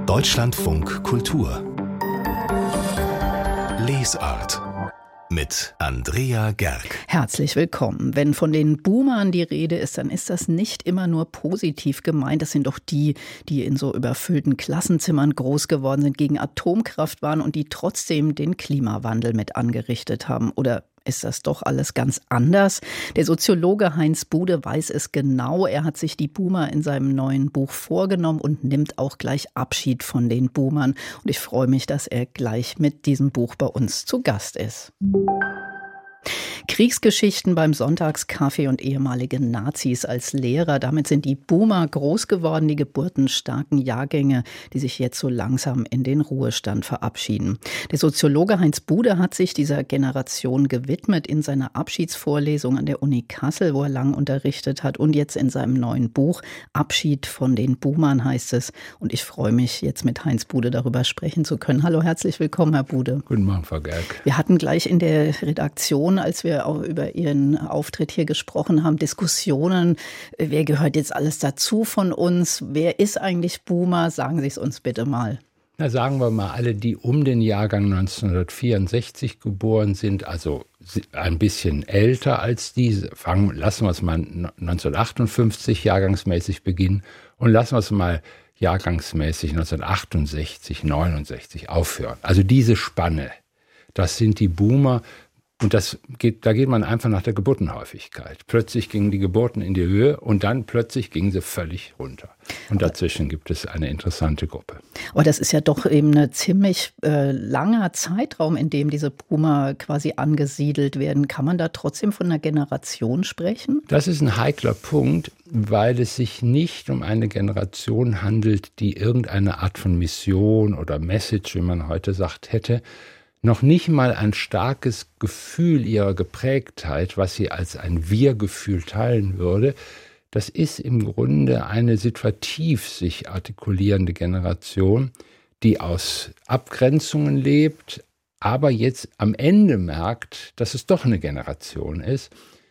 Deutschlandfunk Kultur Lesart mit Andrea Gerg. Herzlich willkommen. Wenn von den Boomern die Rede ist, dann ist das nicht immer nur positiv gemeint. Das sind doch die in so überfüllten Klassenzimmern groß geworden sind, gegen Atomkraft waren und die trotzdem den Klimawandel mit angerichtet haben. Oder ist das doch alles ganz anders? Der Soziologe Heinz Bude weiß es genau. Er hat sich die Boomer in seinem neuen Buch vorgenommen und nimmt auch gleich Abschied von den Boomern. Und ich freue mich, dass er gleich mit diesem Buch bei uns zu Gast ist. Kriegsgeschichten beim Sonntagskaffee und ehemalige Nazis als Lehrer. Damit sind die Boomer groß geworden, die geburtenstarken Jahrgänge, die sich jetzt so langsam in den Ruhestand verabschieden. Der Soziologe Heinz Bude hat sich dieser Generation gewidmet in seiner Abschiedsvorlesung an der Uni Kassel, wo er lang unterrichtet hat, und jetzt in seinem neuen Buch Abschied von den Boomern heißt es. Und ich freue mich, jetzt mit Heinz Bude darüber sprechen zu können. Hallo, herzlich willkommen, Herr Bude. Guten Morgen, Frau Gerg. Wir hatten gleich in der Redaktion, als wir auch über Ihren Auftritt hier gesprochen haben, Diskussionen. Wer gehört jetzt alles dazu von uns? Wer ist eigentlich Boomer? Sagen Sie es uns bitte mal. Na, sagen wir mal, alle, die um den Jahrgang 1964 geboren sind, also ein bisschen älter als diese. Lassen wir es mal 1958 jahrgangsmäßig beginnen und lassen wir es mal jahrgangsmäßig 1968, 69 aufhören. Also diese Spanne, das sind die Boomer. Und da geht man einfach nach der Geburtenhäufigkeit. Plötzlich gingen die Geburten in die Höhe und dann plötzlich gingen sie völlig runter. Und dazwischen gibt es eine interessante Gruppe. Aber das ist ja doch eben ein ziemlich langer Zeitraum, in dem diese Boomer quasi angesiedelt werden. Kann man da trotzdem von einer Generation sprechen? Das ist ein heikler Punkt, weil es sich nicht um eine Generation handelt, die irgendeine Art von Mission oder Message, wie man heute sagt, hätte. Noch nicht mal ein starkes Gefühl ihrer Geprägtheit, was sie als ein Wir-Gefühl teilen würde. Das ist im Grunde eine situativ sich artikulierende Generation, die aus Abgrenzungen lebt, aber jetzt am Ende merkt, dass es doch eine Generation ist.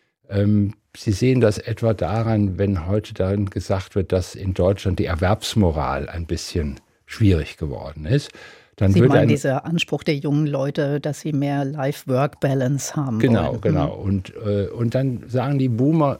Sie sehen das etwa daran, wenn heute darin gesagt wird, dass in Deutschland die Erwerbsmoral ein bisschen schwierig geworden ist. Dann Sie meinen dieser Anspruch der jungen Leute, dass sie mehr Life-Work-Balance haben wollen. Genau. Und dann sagen die Boomer,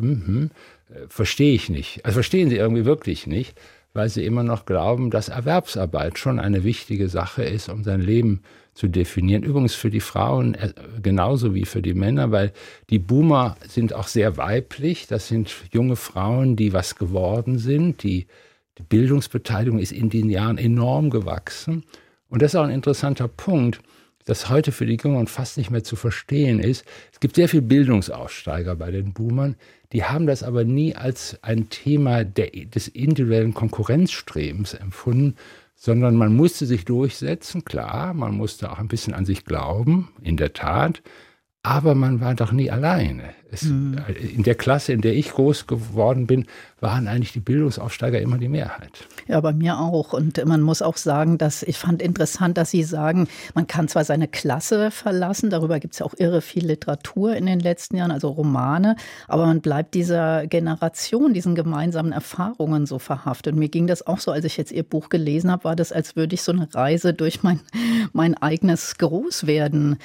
verstehe ich nicht. Also verstehen sie irgendwie wirklich nicht, weil sie immer noch glauben, dass Erwerbsarbeit schon eine wichtige Sache ist, um sein Leben zu definieren. Übrigens für die Frauen genauso wie für die Männer, weil die Boomer sind auch sehr weiblich. Das sind junge Frauen, die was geworden sind. Die Bildungsbeteiligung ist in den Jahren enorm gewachsen. Und das ist auch ein interessanter Punkt, dass heute für die Jungen fast nicht mehr zu verstehen ist. Es gibt sehr viele Bildungsaussteiger bei den Boomern, die haben das aber nie als ein Thema des individuellen Konkurrenzstrebens empfunden, sondern man musste sich durchsetzen, klar, man musste auch ein bisschen an sich glauben, in der Tat, aber man war doch nie alleine. In der Klasse, in der ich groß geworden bin, waren eigentlich die Bildungsaufsteiger immer die Mehrheit. Ja, bei mir auch. Und man muss auch sagen, dass ich fand interessant, dass Sie sagen, man kann zwar seine Klasse verlassen, darüber gibt es ja auch irre viel Literatur in den letzten Jahren, also Romane, aber man bleibt dieser Generation, diesen gemeinsamen Erfahrungen so verhaftet. Und mir ging das auch so, als ich jetzt Ihr Buch gelesen habe, war das, als würde ich so eine Reise durch mein eigenes Großwerden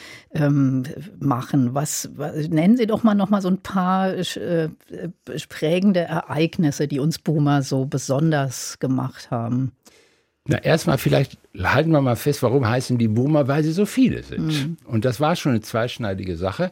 machen. Nennen Sie doch mal noch mal so ein paar prägende Ereignisse, die uns Boomer so besonders gemacht haben. Na, erstmal vielleicht halten wir mal fest, warum heißen die Boomer? Weil sie so viele sind. Und das war schon eine zweischneidige Sache.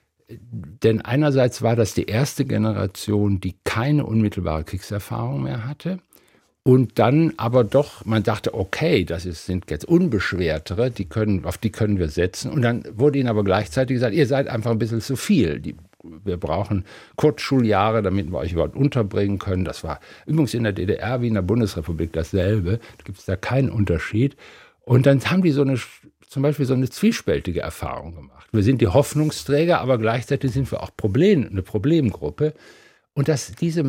Denn einerseits war das die erste Generation, die keine unmittelbare Kriegserfahrung mehr hatte. Und dann aber doch, man dachte, okay, sind jetzt Unbeschwertere, auf die können wir setzen. Und dann wurde ihnen aber gleichzeitig gesagt, ihr seid einfach ein bisschen zu viel. Wir brauchen Kurzschuljahre, damit wir euch überhaupt unterbringen können. Das war übrigens in der DDR wie in der Bundesrepublik dasselbe. Da gibt es da keinen Unterschied. Und dann haben die zum Beispiel so eine zwiespältige Erfahrung gemacht. Wir sind die Hoffnungsträger, aber gleichzeitig sind wir auch eine Problemgruppe. Und diese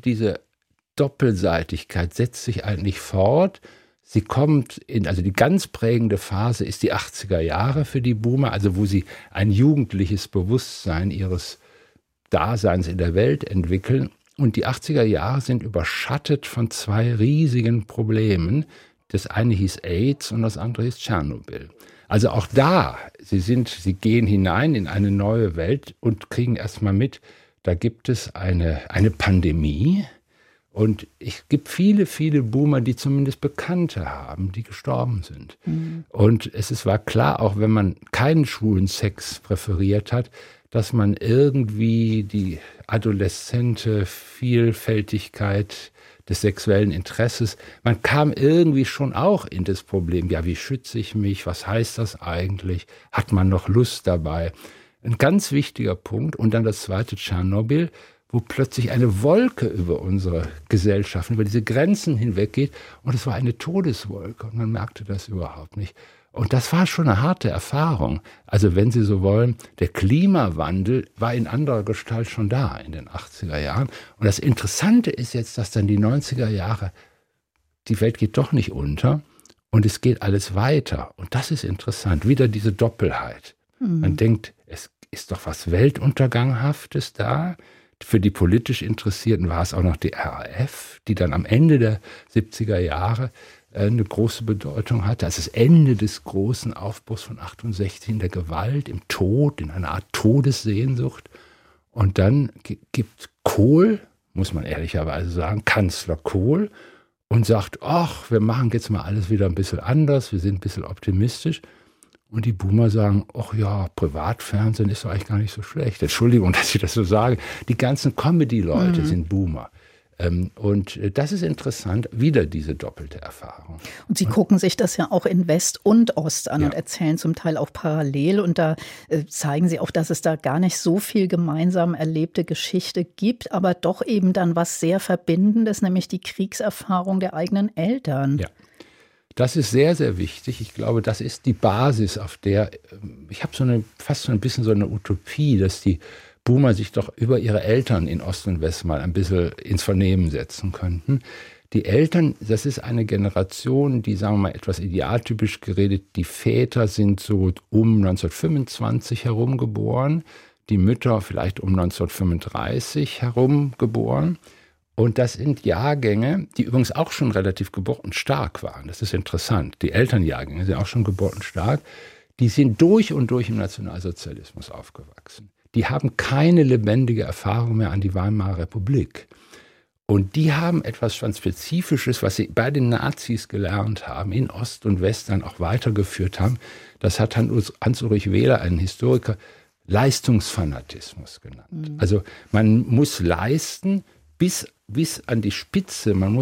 Doppelseitigkeit setzt sich eigentlich fort. Sie kommt die ganz prägende Phase ist die 80er Jahre für die Boomer, also wo sie ein jugendliches Bewusstsein ihres Daseins in der Welt entwickeln. Und die 80er Jahre sind überschattet von zwei riesigen Problemen, Das eine hieß AIDS und das andere hieß Tschernobyl. Also auch da, sie gehen hinein in eine neue Welt und kriegen erstmal mit, da gibt es eine Pandemie. Und es gibt viele, viele Boomer, die zumindest Bekannte haben, die gestorben sind. Mhm. Und war klar, auch wenn man keinen schwulen Sex präferiert hat, dass man irgendwie die adoleszente Vielfältigkeit des sexuellen Interesses, man kam irgendwie schon auch in das Problem, ja, wie schütze ich mich, was heißt das eigentlich, hat man noch Lust dabei? Ein ganz wichtiger Punkt. Und dann das zweite, Tschernobyl, wo plötzlich eine Wolke über unsere Gesellschaften, über diese Grenzen hinweggeht. Und es war eine Todeswolke und man merkte das überhaupt nicht. Und das war schon eine harte Erfahrung. Also wenn Sie so wollen, der Klimawandel war in anderer Gestalt schon da in den 80er Jahren. Und das Interessante ist jetzt, dass dann die 90er Jahre, die Welt geht doch nicht unter und es geht alles weiter. Und das ist interessant, wieder diese Doppelheit. Mhm. Man denkt, es ist doch was Weltunterganghaftes da. Für die politisch Interessierten war es auch noch die RAF, die dann am Ende der 70er Jahre eine große Bedeutung hatte. Also das Ende des großen Aufbruchs von 68 in der Gewalt, im Tod, in einer Art Todessehnsucht. Und dann gibt Kohl, muss man ehrlicherweise sagen, Kanzler Kohl, und sagt, ach, wir machen jetzt mal alles wieder ein bisschen anders, wir sind ein bisschen optimistisch. Und die Boomer sagen, ach ja, Privatfernsehen ist doch eigentlich gar nicht so schlecht. Entschuldigung, dass ich das so sage. Die ganzen Comedy-Leute sind Boomer. Und das ist interessant, wieder diese doppelte Erfahrung. Und Sie gucken sich das ja auch in West und Ost an und erzählen zum Teil auch parallel. Und da zeigen Sie auch, dass es da gar nicht so viel gemeinsam erlebte Geschichte gibt, aber doch eben dann was sehr Verbindendes, nämlich die Kriegserfahrung der eigenen Eltern. Ja. Das ist sehr, sehr wichtig. Ich glaube, das ist die Basis, auf der, ich habe fast so ein bisschen so eine Utopie, dass die Boomer sich doch über ihre Eltern in Ost und West mal ein bisschen ins Vernehmen setzen könnten. Die Eltern, das ist eine Generation, die, sagen wir mal, etwas idealtypisch geredet, die Väter sind so um 1925 herum geboren, die Mütter vielleicht um 1935 herum geboren. Und das sind Jahrgänge, die übrigens auch schon relativ geburtenstark waren. Das ist interessant. Die Elternjahrgänge sind auch schon geburtenstark. Die sind durch und durch im Nationalsozialismus aufgewachsen. Die haben keine lebendige Erfahrung mehr an die Weimarer Republik. Und die haben etwas ganz Spezifisches, was sie bei den Nazis gelernt haben, in Ost und West dann auch weitergeführt haben. Das hat Hans-Ulrich Wehler, ein Historiker, Leistungsfanatismus genannt. Mhm. Also man muss leisten bis an die Spitze. Man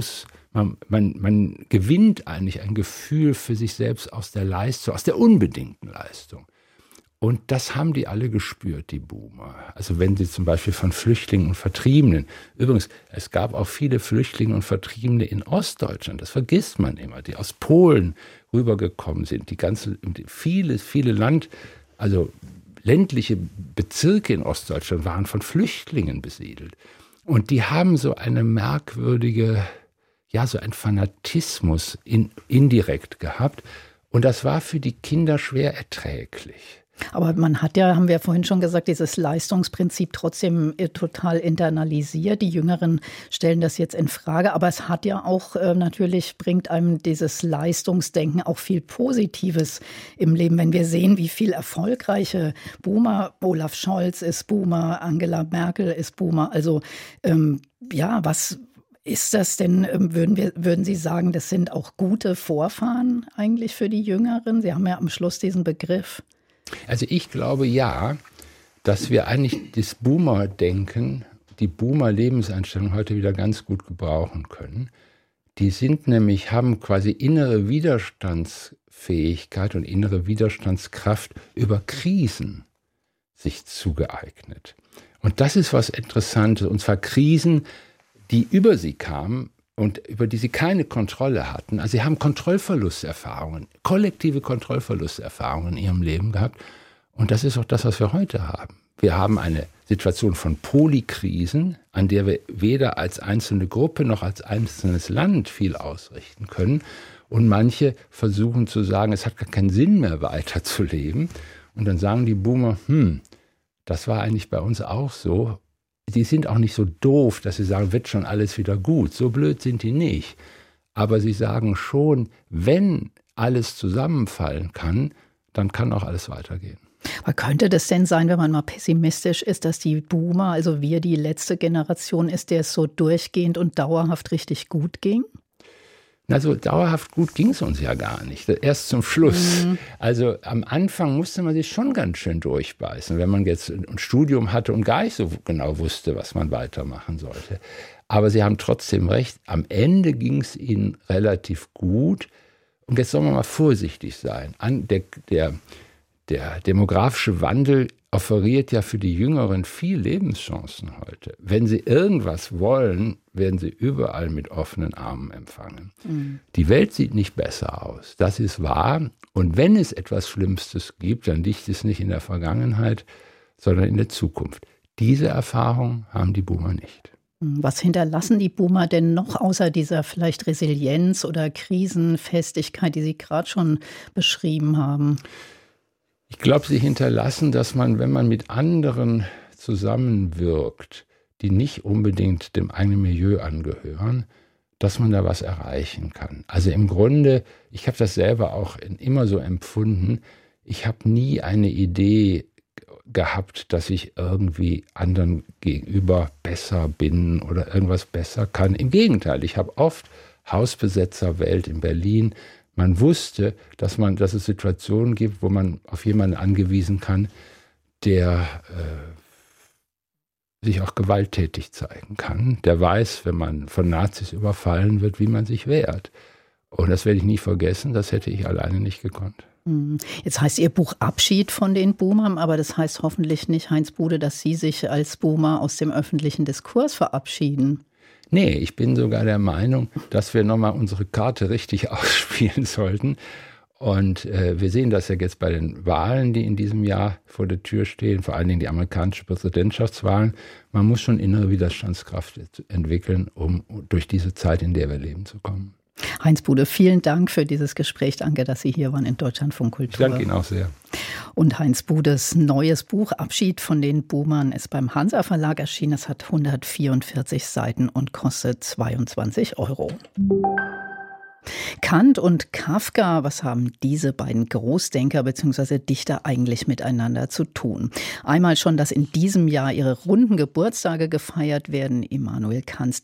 gewinnt eigentlich ein Gefühl für sich selbst aus der Leistung, aus der unbedingten Leistung. Und das haben die alle gespürt, die Boomer. Also wenn sie zum Beispiel von Flüchtlingen und Vertriebenen, übrigens, es gab auch viele Flüchtlinge und Vertriebene in Ostdeutschland, das vergisst man immer, die aus Polen rübergekommen sind, viele ländliche Bezirke in Ostdeutschland waren von Flüchtlingen besiedelt. Und die haben so eine merkwürdige, so ein Fanatismus indirekt gehabt. Und das war für die Kinder schwer erträglich. Aber man hat ja, haben wir vorhin schon gesagt, dieses Leistungsprinzip trotzdem total internalisiert. Die Jüngeren stellen das jetzt in Frage. Aber es hat ja auch natürlich, bringt einem dieses Leistungsdenken auch viel Positives im Leben. Wenn wir sehen, wie viel erfolgreiche Boomer, Olaf Scholz ist Boomer, Angela Merkel ist Boomer. Also was ist das denn, würden Sie sagen, das sind auch gute Vorfahren eigentlich für die Jüngeren? Sie haben ja am Schluss diesen Begriff. Also ich glaube dass wir eigentlich das Boomer-Denken, die Boomer-Lebenseinstellung heute wieder ganz gut gebrauchen können. Die haben quasi innere Widerstandsfähigkeit und innere Widerstandskraft über Krisen sich zugeeignet. Und das ist was Interessantes, und zwar Krisen, die über sie kamen und über die sie keine Kontrolle hatten. Also sie haben Kontrollverlusterfahrungen, kollektive Kontrollverlusterfahrungen in ihrem Leben gehabt. Und das ist auch das, was wir heute haben. Wir haben eine Situation von Polykrisen, an der wir weder als einzelne Gruppe noch als einzelnes Land viel ausrichten können. Und manche versuchen zu sagen, es hat gar keinen Sinn mehr, weiterzuleben. Und dann sagen die Boomer, das war eigentlich bei uns auch so. Die sind auch nicht so doof, dass sie sagen, wird schon alles wieder gut. So blöd sind die nicht. Aber sie sagen schon, wenn alles zusammenfallen kann, dann kann auch alles weitergehen. Aber könnte das denn sein, wenn man mal pessimistisch ist, dass die Boomer, also wir, die letzte Generation ist, der es so durchgehend und dauerhaft richtig gut ging? Also dauerhaft gut ging es uns ja gar nicht, erst zum Schluss. Also am Anfang musste man sich schon ganz schön durchbeißen, wenn man jetzt ein Studium hatte und gar nicht so genau wusste, was man weitermachen sollte. Aber Sie haben trotzdem recht, am Ende ging es Ihnen relativ gut. Und jetzt soll man mal vorsichtig sein. Der demografische Wandel offeriert ja für die Jüngeren viel Lebenschancen heute. Wenn sie irgendwas wollen, werden sie überall mit offenen Armen empfangen. Die Welt sieht nicht besser aus, das ist wahr. Und wenn es etwas Schlimmstes gibt, dann liegt es nicht in der Vergangenheit, sondern in der Zukunft. Diese Erfahrung haben die Boomer nicht. Was hinterlassen die Boomer denn noch außer dieser vielleicht Resilienz oder Krisenfestigkeit, die Sie gerade schon beschrieben haben? Ich glaube, sie hinterlassen, dass man, wenn man mit anderen zusammenwirkt, die nicht unbedingt dem eigenen Milieu angehören, dass man da was erreichen kann. Also im Grunde, ich habe das selber auch immer so empfunden, ich habe nie eine Idee gehabt, dass ich irgendwie anderen gegenüber besser bin oder irgendwas besser kann. Im Gegenteil, ich habe oft Hausbesetzerwelt in Berlin. Man wusste, dass es Situationen gibt, wo man auf jemanden angewiesen kann, der sich auch gewalttätig zeigen kann. Der weiß, wenn man von Nazis überfallen wird, wie man sich wehrt. Und das werde ich nie vergessen, das hätte ich alleine nicht gekonnt. Jetzt heißt Ihr Buch Abschied von den Boomern, aber das heißt hoffentlich nicht, Heinz Bude, dass Sie sich als Boomer aus dem öffentlichen Diskurs verabschieden. Nee, ich bin sogar der Meinung, dass wir nochmal unsere Karte richtig ausspielen sollten. Und wir sehen das ja jetzt bei den Wahlen, die in diesem Jahr vor der Tür stehen, vor allen Dingen die amerikanischen Präsidentschaftswahlen. Man muss schon innere Widerstandskraft entwickeln, um durch diese Zeit, in der wir leben, zu kommen. Heinz Bude, vielen Dank für dieses Gespräch. Danke, dass Sie hier waren in Deutschlandfunk Kultur. Ich danke Ihnen auch sehr. Und Heinz Budes neues Buch Abschied von den Boomern ist beim Hansa Verlag erschienen. Es hat 144 Seiten und kostet 22 €. Kant und Kafka, was haben diese beiden Großdenker bzw. Dichter eigentlich miteinander zu tun? Einmal schon, dass in diesem Jahr ihre runden Geburtstage gefeiert werden. Immanuel Kants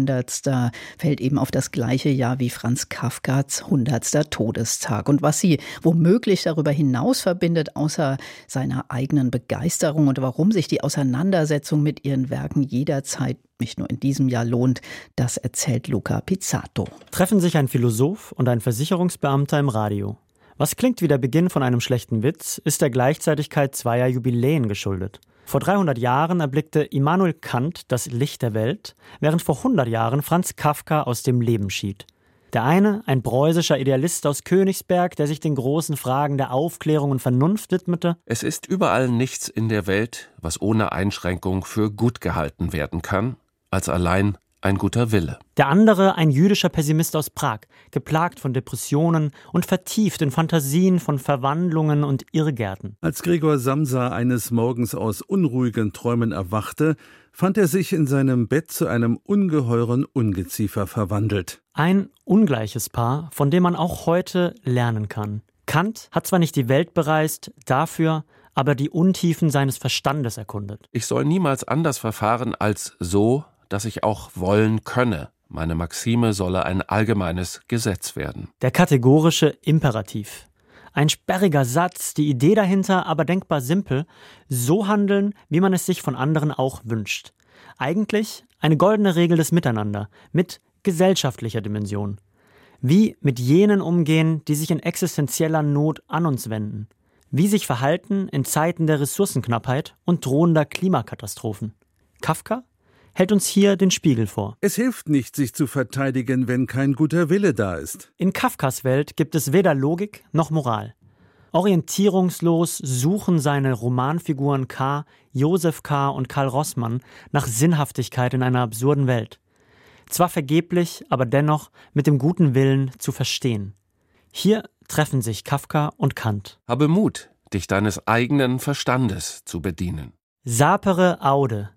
300. fällt eben auf das gleiche Jahr wie Franz Kafkas 100. Todestag. Und was sie womöglich darüber hinaus verbindet, außer seiner eigenen Begeisterung und warum sich die Auseinandersetzung mit ihren Werken jederzeit nicht nur in diesem Jahr lohnt, das erzählt Luca Pizzato. Treffen sich ein Philosoph und ein Versicherungsbeamter im Radio. Was klingt wie der Beginn von einem schlechten Witz, ist der Gleichzeitigkeit zweier Jubiläen geschuldet. Vor 300 Jahren erblickte Immanuel Kant das Licht der Welt, während vor 100 Jahren Franz Kafka aus dem Leben schied. Der eine, ein preußischer Idealist aus Königsberg, der sich den großen Fragen der Aufklärung und Vernunft widmete. Es ist überall nichts in der Welt, was ohne Einschränkung für gut gehalten werden kann, als allein ein guter Wille. Der andere, ein jüdischer Pessimist aus Prag, geplagt von Depressionen und vertieft in Fantasien von Verwandlungen und Irrgärten. Als Gregor Samsa eines Morgens aus unruhigen Träumen erwachte, fand er sich in seinem Bett zu einem ungeheuren Ungeziefer verwandelt. Ein ungleiches Paar, von dem man auch heute lernen kann. Kant hat zwar nicht die Welt bereist, dafür aber die Untiefen seines Verstandes erkundet. Ich soll niemals anders verfahren als so, dass ich auch wollen könne. Meine Maxime solle ein allgemeines Gesetz werden. Der kategorische Imperativ. Ein sperriger Satz, die Idee dahinter aber denkbar simpel. So handeln, wie man es sich von anderen auch wünscht. Eigentlich eine goldene Regel des Miteinander mit gesellschaftlicher Dimension. Wie mit jenen umgehen, die sich in existenzieller Not an uns wenden. Wie sich verhalten in Zeiten der Ressourcenknappheit und drohender Klimakatastrophen. Kafka hält uns hier den Spiegel vor. Es hilft nicht, sich zu verteidigen, wenn kein guter Wille da ist. In Kafkas Welt gibt es weder Logik noch Moral. Orientierungslos suchen seine Romanfiguren K., Josef K. und Karl Rossmann nach Sinnhaftigkeit in einer absurden Welt. Zwar vergeblich, aber dennoch mit dem guten Willen zu verstehen. Hier treffen sich Kafka und Kant. Habe Mut, dich deines eigenen Verstandes zu bedienen. Sapere aude.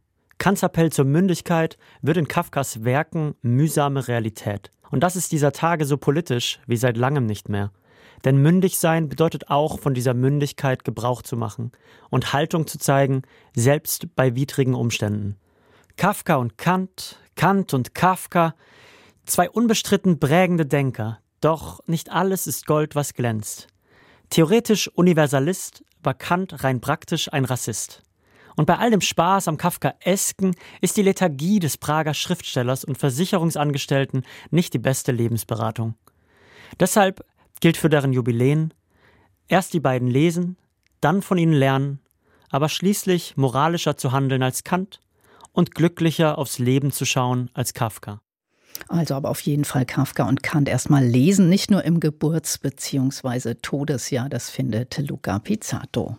Kants Appell zur Mündigkeit wird in Kafkas Werken mühsame Realität. Und das ist dieser Tage so politisch wie seit langem nicht mehr. Denn mündig sein bedeutet auch, von dieser Mündigkeit Gebrauch zu machen und Haltung zu zeigen, selbst bei widrigen Umständen. Kafka und Kant, Kant und Kafka, zwei unbestritten prägende Denker. Doch nicht alles ist Gold, was glänzt. Theoretisch Universalist war Kant rein praktisch ein Rassist. Und bei all dem Spaß am Kafkaesken ist die Lethargie des Prager Schriftstellers und Versicherungsangestellten nicht die beste Lebensberatung. Deshalb gilt für deren Jubiläen: erst die beiden lesen, dann von ihnen lernen, aber schließlich moralischer zu handeln als Kant und glücklicher aufs Leben zu schauen als Kafka. Also aber auf jeden Fall Kafka und Kant erstmal lesen, nicht nur im Geburts- bzw. Todesjahr, das findet Luca Pizzato.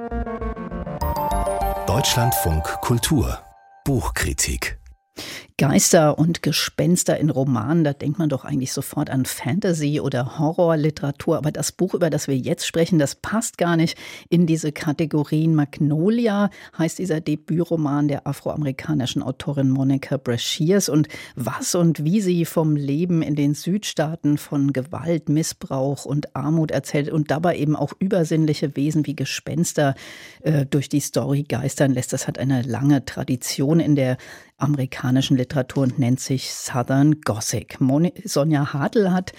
Deutschlandfunk Kultur Buchkritik. Geister und Gespenster in Romanen, da denkt man doch eigentlich sofort an Fantasy- oder Horrorliteratur. Aber das Buch, über das wir jetzt sprechen, das passt gar nicht in diese Kategorien. Magnolia heißt dieser Debütroman der afroamerikanischen Autorin Monica Brashears. Und was und wie sie vom Leben in den Südstaaten, von Gewalt, Missbrauch und Armut erzählt und dabei eben auch übersinnliche Wesen wie Gespenster durch die Story geistern lässt, das hat eine lange Tradition in der amerikanischen Literatur und nennt sich Southern Gothic. Sonja Hartl hat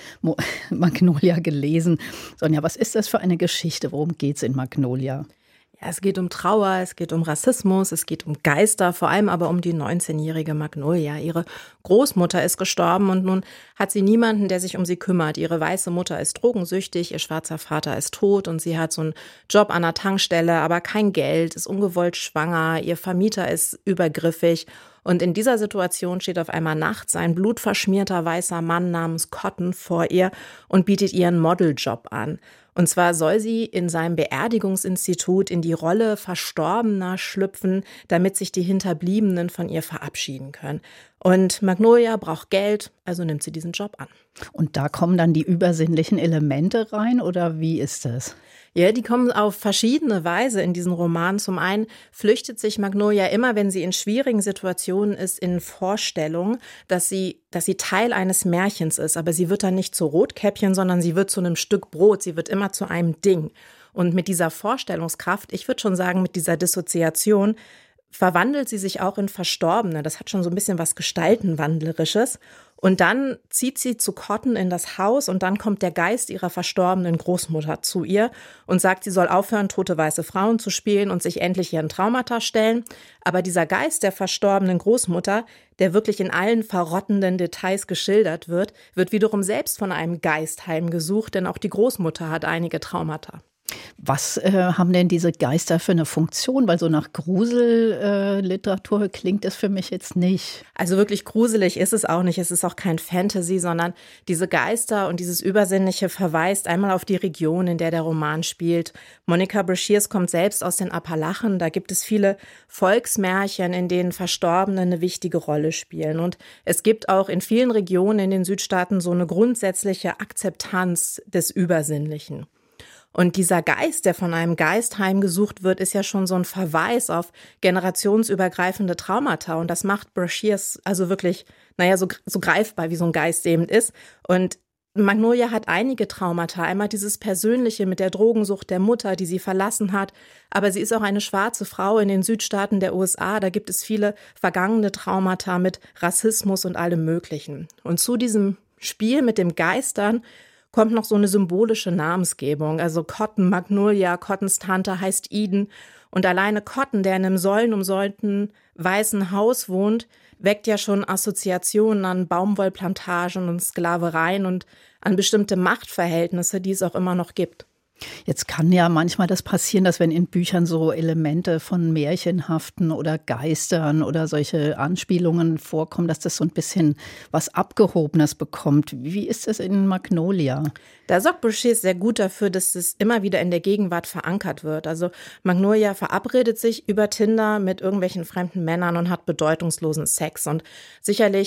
Magnolia gelesen. Sonja, was ist das für eine Geschichte? Worum geht's in Magnolia? Ja, es geht um Trauer, es geht um Rassismus, es geht um Geister, vor allem aber um die 19-jährige Magnolia. Ihre Großmutter ist gestorben und nun hat sie niemanden, der sich um sie kümmert. Ihre weiße Mutter ist drogensüchtig, ihr schwarzer Vater ist tot und sie hat so einen Job an der Tankstelle, aber kein Geld, ist ungewollt schwanger, ihr Vermieter ist übergriffig. Und in dieser Situation steht auf einmal nachts ein blutverschmierter weißer Mann namens Cotton vor ihr und bietet ihr einen Modeljob an. Und zwar soll sie in seinem Beerdigungsinstitut in die Rolle Verstorbener schlüpfen, damit sich die Hinterbliebenen von ihr verabschieden können. Und Magnolia braucht Geld, also nimmt sie diesen Job an. Und da kommen dann die übersinnlichen Elemente rein, oder wie ist das? Ja, die kommen auf verschiedene Weise in diesen Roman. Zum einen flüchtet sich Magnolia immer, wenn sie in schwierigen Situationen ist, in Vorstellung, dass sie Teil eines Märchens ist. Aber sie wird dann nicht zu Rotkäppchen, sondern sie wird zu einem Stück Brot. Sie wird immer zu einem Ding. Und mit dieser Vorstellungskraft, ich würde schon sagen, mit dieser Dissoziation, verwandelt sie sich auch in Verstorbene. Das hat schon so ein bisschen was Gestaltenwandlerisches. Und dann zieht sie zu Cotton in das Haus und dann kommt der Geist ihrer verstorbenen Großmutter zu ihr und sagt, sie soll aufhören, tote weiße Frauen zu spielen und sich endlich ihren Traumata stellen. Aber dieser Geist der verstorbenen Großmutter, der wirklich in allen verrottenden Details geschildert wird, wird wiederum selbst von einem Geist heimgesucht, denn auch die Großmutter hat einige Traumata. Was haben denn diese Geister für eine Funktion? Weil so nach Gruselliteratur klingt es für mich jetzt nicht. Also wirklich gruselig ist es auch nicht. Es ist auch kein Fantasy, sondern diese Geister und dieses Übersinnliche verweist einmal auf die Region, in der der Roman spielt. Monica Brashears kommt selbst aus den Appalachen. Da gibt es viele Volksmärchen, in denen Verstorbene eine wichtige Rolle spielen. Und es gibt auch in vielen Regionen in den Südstaaten so eine grundsätzliche Akzeptanz des Übersinnlichen. Und dieser Geist, der von einem Geist heimgesucht wird, ist ja schon so ein Verweis auf generationsübergreifende Traumata. Und das macht Brashears also wirklich, so greifbar, wie so ein Geist eben ist. Und Magnolia hat einige Traumata. Einmal dieses Persönliche mit der Drogensucht der Mutter, die sie verlassen hat. Aber sie ist auch eine schwarze Frau in den Südstaaten der USA. Da gibt es viele vergangene Traumata mit Rassismus und allem Möglichen. Und zu diesem Spiel mit dem Geistern kommt noch so eine symbolische Namensgebung. Also Cotton, Magnolia, Cottons Tante heißt Eden. Und alleine Cotton, der in einem säulenumsäulten weißen Haus wohnt, weckt ja schon Assoziationen an Baumwollplantagen und Sklavereien und an bestimmte Machtverhältnisse, die es auch immer noch gibt. Jetzt kann ja manchmal das passieren, dass wenn in Büchern so Elemente von Märchenhaften oder Geistern oder solche Anspielungen vorkommen, dass das so ein bisschen was Abgehobenes bekommt. Wie ist das in Magnolia? Da sorgt Brashears sehr gut dafür, dass es immer wieder in der Gegenwart verankert wird. Also Magnolia verabredet sich über Tinder mit irgendwelchen fremden Männern und hat bedeutungslosen Sex. Und sicherlich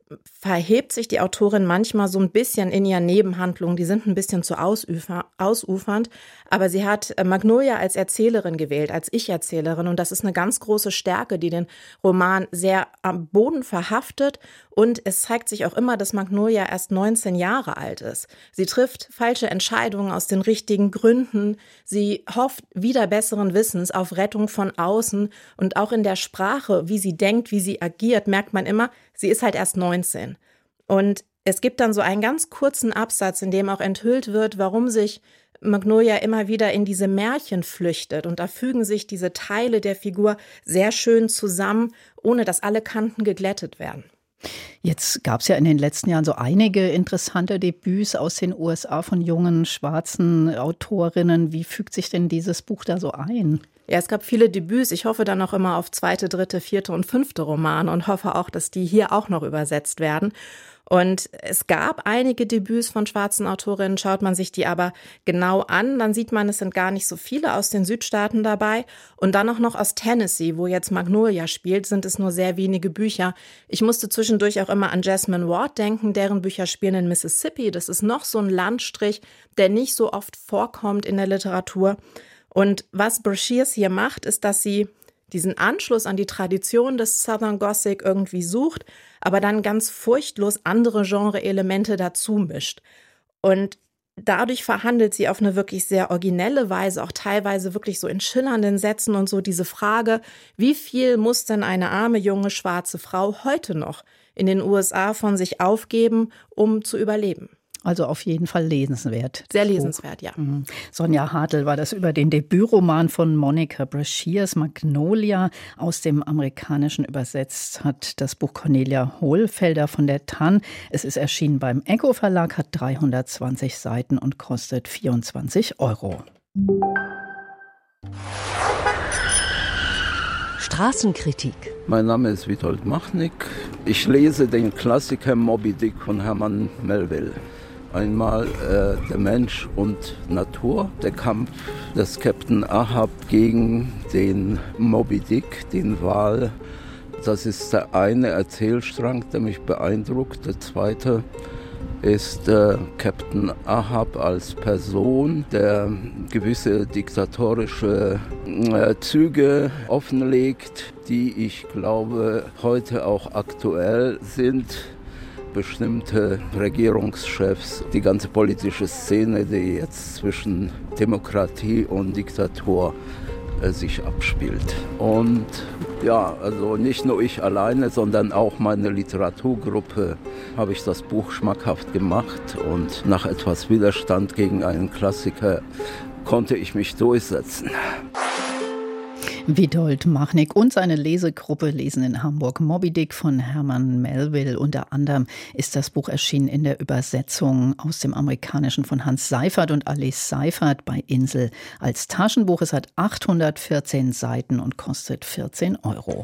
verhebt sich die Autorin manchmal so ein bisschen in ihren Nebenhandlungen. Die sind ein bisschen zu ausufernd. Aber sie hat Magnolia als Erzählerin gewählt, als Ich-Erzählerin. Und das ist eine ganz große Stärke, die den Roman sehr am Boden verhaftet. Und es zeigt sich auch immer, dass Magnolia erst 19 Jahre alt ist. Sie trifft falsche Entscheidungen aus den richtigen Gründen. Sie hofft wieder besseren Wissens auf Rettung von außen. Und auch in der Sprache, wie sie denkt, wie sie agiert, merkt man immer, sie ist halt erst 19. Und es gibt dann so einen ganz kurzen Absatz, in dem auch enthüllt wird, warum sich Magnolia immer wieder in diese Märchen flüchtet. Und da fügen sich diese Teile der Figur sehr schön zusammen, ohne dass alle Kanten geglättet werden. Jetzt gab es ja in den letzten Jahren so einige interessante Debüts aus den USA von jungen schwarzen Autorinnen. Wie fügt sich denn dieses Buch da so ein? Ja, es gab viele Debüts. Ich hoffe dann auch immer auf 2., 3., 4. und 5. Romane und hoffe auch, dass die hier auch noch übersetzt werden. Und es gab einige Debüts von schwarzen Autorinnen. Schaut man sich die aber genau an, dann sieht man, es sind gar nicht so viele aus den Südstaaten dabei. Und dann auch noch aus Tennessee, wo jetzt Magnolia spielt, sind es nur sehr wenige Bücher. Ich musste zwischendurch auch immer an Jasmine Ward denken, deren Bücher spielen in Mississippi. Das ist noch so ein Landstrich, der nicht so oft vorkommt in der Literatur. Und was Brashears hier macht, ist, dass sie diesen Anschluss an die Tradition des Southern Gothic irgendwie sucht, aber dann ganz furchtlos andere Genre-Elemente dazu mischt. Und dadurch verhandelt sie auf eine wirklich sehr originelle Weise, auch teilweise wirklich so in schillernden Sätzen und so diese Frage, wie viel muss denn eine arme junge schwarze Frau heute noch in den USA von sich aufgeben, um zu überleben? Also auf jeden Fall lesenswert. Sehr lesenswert, ja. Sonja Hartl war das über den Debütroman von Monica Brashears, Magnolia, aus dem Amerikanischen übersetzt hat das Buch Cornelia Hohlfelder von der Tann. Es ist erschienen beim Echo Verlag, hat 320 Seiten und kostet 24 €. Straßenkritik. Mein Name ist Witold Machnik. Ich lese den Klassiker Moby Dick von Herman Melville. Einmal der Mensch und Natur, der Kampf des Captain Ahab gegen den Moby Dick, den Wal. Das ist der eine Erzählstrang, der mich beeindruckt. Der zweite ist Captain Ahab als Person, der gewisse diktatorische Züge offenlegt, die ich glaube heute auch aktuell sind. Bestimmte Regierungschefs, die ganze politische Szene, die jetzt zwischen Demokratie und Diktatur sich abspielt. Und ja, also nicht nur ich alleine, sondern auch meine Literaturgruppe habe ich das Buch schmackhaft gemacht und nach etwas Widerstand gegen einen Klassiker konnte ich mich durchsetzen. Witold Machnik und seine Lesegruppe lesen in Hamburg Moby Dick von Herman Melville. Unter anderem ist das Buch erschienen in der Übersetzung aus dem Amerikanischen von Hans Seifert und Alice Seifert bei Insel als Taschenbuch. Es hat 814 Seiten und kostet 14 €.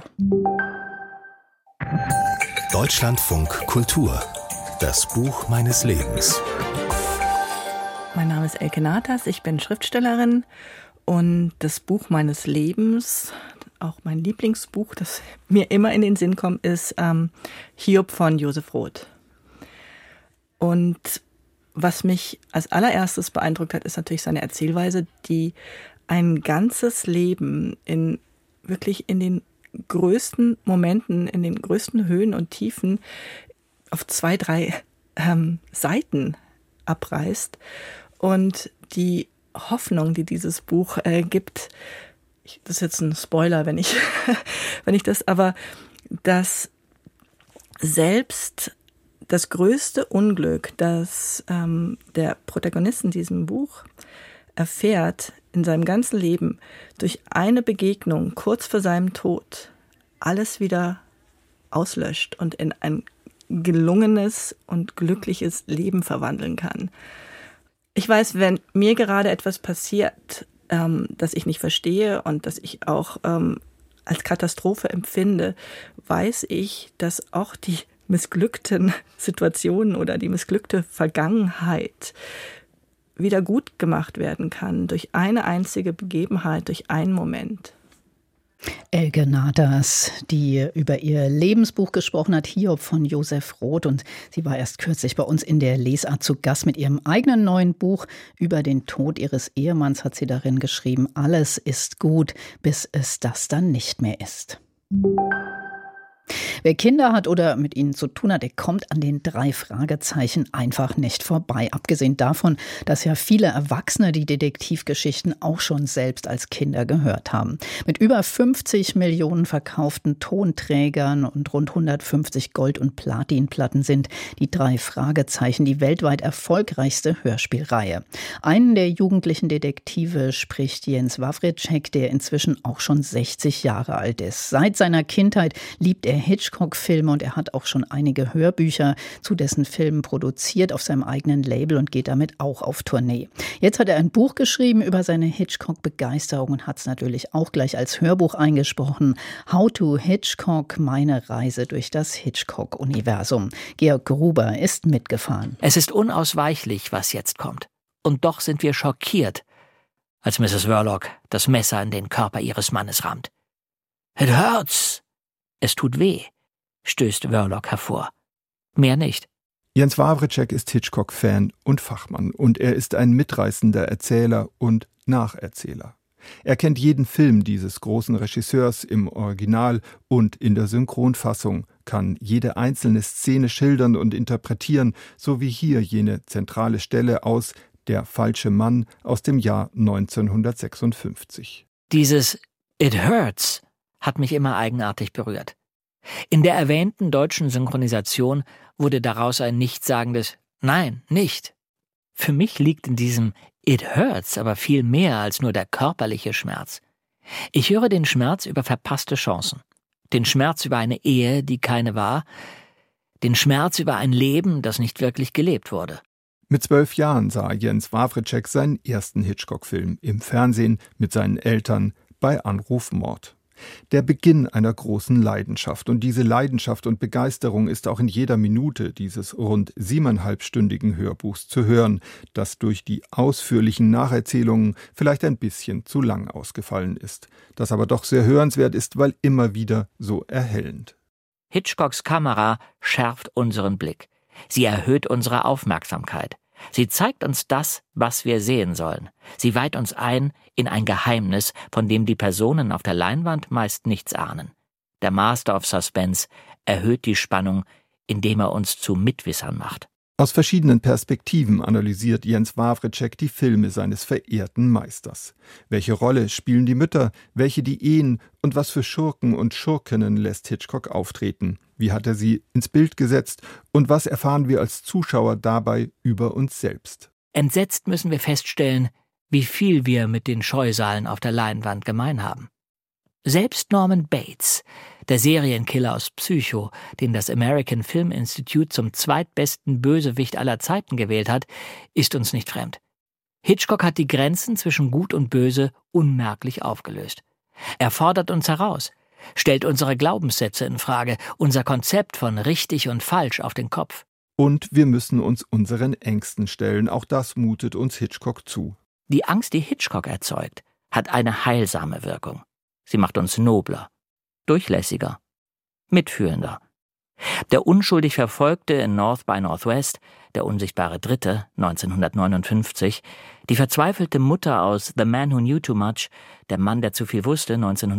Deutschlandfunk Kultur. Das Buch meines Lebens. Mein Name ist Elke Natas, ich bin Schriftstellerin. Und das Buch meines Lebens, auch mein Lieblingsbuch, das mir immer in den Sinn kommt, ist Hiob von Josef Roth. Und was mich als allererstes beeindruckt hat, ist natürlich seine Erzählweise, die ein ganzes Leben wirklich in den größten Momenten, in den größten Höhen und Tiefen auf 2, 3 Seiten abreißt. Und die Hoffnung, die dieses Buch gibt, das ist jetzt ein Spoiler, wenn ich das, aber dass selbst das größte Unglück, das der Protagonist in diesem Buch erfährt in seinem ganzen Leben, durch eine Begegnung kurz vor seinem Tod alles wieder auslöscht und in ein gelungenes und glückliches Leben verwandeln kann. Ich weiß, wenn mir gerade etwas passiert, das ich nicht verstehe und das ich auch als Katastrophe empfinde, weiß ich, dass auch die missglückten Situationen oder die missglückte Vergangenheit wieder gut gemacht werden kann durch eine einzige Begebenheit, durch einen Moment. Elke Nathas, die über ihr Lebensbuch gesprochen hat, Hiob von Josef Roth. Und sie war erst kürzlich bei uns in der Lesart zu Gast mit ihrem eigenen neuen Buch. Über den Tod ihres Ehemanns hat sie darin geschrieben: Alles ist gut, bis es das dann nicht mehr ist. Wer Kinder hat oder mit ihnen zu tun hat, der kommt an den 3 Fragezeichen einfach nicht vorbei. Abgesehen davon, dass ja viele Erwachsene die Detektivgeschichten auch schon selbst als Kinder gehört haben. Mit über 50 Millionen verkauften Tonträgern und rund 150 Gold- und Platinplatten sind die 3 Fragezeichen die weltweit erfolgreichste Hörspielreihe. Einen der jugendlichen Detektive spricht Jens Wawrczeck, der inzwischen auch schon 60 Jahre alt ist. Seit seiner Kindheit liebt er Hitchcock-Filme und er hat auch schon einige Hörbücher zu dessen Filmen produziert auf seinem eigenen Label und geht damit auch auf Tournee. Jetzt hat er ein Buch geschrieben über seine Hitchcock-Begeisterung und hat es natürlich auch gleich als Hörbuch eingesprochen. How to Hitchcock, meine Reise durch das Hitchcock-Universum. Georg Gruber ist mitgefahren. Es ist unausweichlich, was jetzt kommt. Und doch sind wir schockiert, als Mrs. Verloc das Messer in den Körper ihres Mannes rammt. It hurts! Es tut weh, stößt Verloc hervor. Mehr nicht. Jens Wawrczeck ist Hitchcock-Fan und Fachmann und er ist ein mitreißender Erzähler und Nacherzähler. Er kennt jeden Film dieses großen Regisseurs im Original und in der Synchronfassung, kann jede einzelne Szene schildern und interpretieren, so wie hier jene zentrale Stelle aus Der falsche Mann aus dem Jahr 1956. Dieses It hurts hat mich immer eigenartig berührt. In der erwähnten deutschen Synchronisation wurde daraus ein nichtssagendes Nein, nicht. Für mich liegt in diesem It hurts aber viel mehr als nur der körperliche Schmerz. Ich höre den Schmerz über verpasste Chancen, den Schmerz über eine Ehe, die keine war, den Schmerz über ein Leben, das nicht wirklich gelebt wurde. Mit 12 Jahren sah Jens Wawrczeck seinen ersten Hitchcock-Film im Fernsehen mit seinen Eltern bei Anruf Mord. Der Beginn einer großen Leidenschaft. Und diese Leidenschaft und Begeisterung ist auch in jeder Minute dieses rund 7,5-stündigen Hörbuchs zu hören, das durch die ausführlichen Nacherzählungen vielleicht ein bisschen zu lang ausgefallen ist. Das aber doch sehr hörenswert ist, weil immer wieder so erhellend. Hitchcocks Kamera schärft unseren Blick. Sie erhöht unsere Aufmerksamkeit. Sie zeigt uns das, was wir sehen sollen. Sie weiht uns ein in ein Geheimnis, von dem die Personen auf der Leinwand meist nichts ahnen. Der Master of Suspense erhöht die Spannung, indem er uns zu Mitwissern macht. Aus verschiedenen Perspektiven analysiert Jens Wawrczeck die Filme seines verehrten Meisters. Welche Rolle spielen die Mütter, welche die Ehen und was für Schurken und Schurkinnen lässt Hitchcock auftreten? Wie hat er sie ins Bild gesetzt und was erfahren wir als Zuschauer dabei über uns selbst? Entsetzt müssen wir feststellen, wie viel wir mit den Scheusalen auf der Leinwand gemein haben. Selbst Norman Bates, der Serienkiller aus Psycho, den das American Film Institute zum zweitbesten Bösewicht aller Zeiten gewählt hat, ist uns nicht fremd. Hitchcock hat die Grenzen zwischen Gut und Böse unmerklich aufgelöst. Er fordert uns heraus, stellt unsere Glaubenssätze in Frage, unser Konzept von richtig und falsch auf den Kopf. Und wir müssen uns unseren Ängsten stellen, auch das mutet uns Hitchcock zu. Die Angst, die Hitchcock erzeugt, hat eine heilsame Wirkung. Sie macht uns nobler, durchlässiger, mitfühlender. Der unschuldig Verfolgte in North by Northwest, der unsichtbare Dritte, 1959, die verzweifelte Mutter aus The Man Who Knew Too Much, der Mann, der zu viel wusste,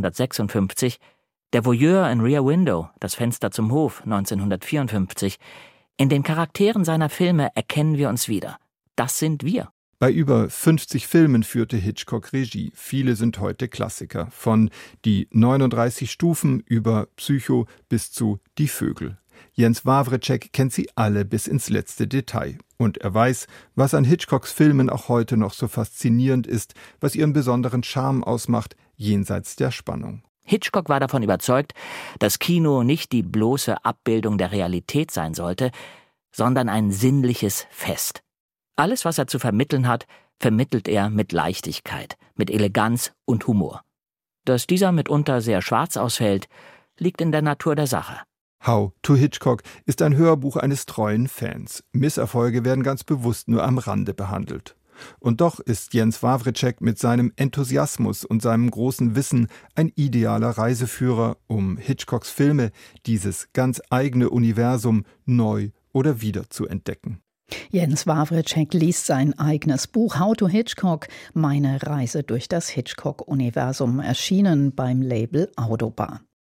1956, der Voyeur in Rear Window, das Fenster zum Hof, 1954. In den Charakteren seiner Filme erkennen wir uns wieder. Das sind wir. Bei über 50 Filmen führte Hitchcock Regie. Viele sind heute Klassiker. Von Die 39 Stufen über Psycho bis zu Die Vögel. Jens Wawrczeck kennt sie alle bis ins letzte Detail. Und er weiß, was an Hitchcocks Filmen auch heute noch so faszinierend ist, was ihren besonderen Charme ausmacht, jenseits der Spannung. Hitchcock war davon überzeugt, dass Kino nicht die bloße Abbildung der Realität sein sollte, sondern ein sinnliches Fest. Alles, was er zu vermitteln hat, vermittelt er mit Leichtigkeit, mit Eleganz und Humor. Dass dieser mitunter sehr schwarz ausfällt, liegt in der Natur der Sache. How to Hitchcock ist ein Hörbuch eines treuen Fans. Misserfolge werden ganz bewusst nur am Rande behandelt. Und doch ist Jens Wawrczeck mit seinem Enthusiasmus und seinem großen Wissen ein idealer Reiseführer, um Hitchcocks Filme, dieses ganz eigene Universum, neu oder wieder zu entdecken. Jens Wawrczeck liest sein eigenes Buch How to Hitchcock, meine Reise durch das Hitchcock-Universum, erschienen beim Label Audiobar.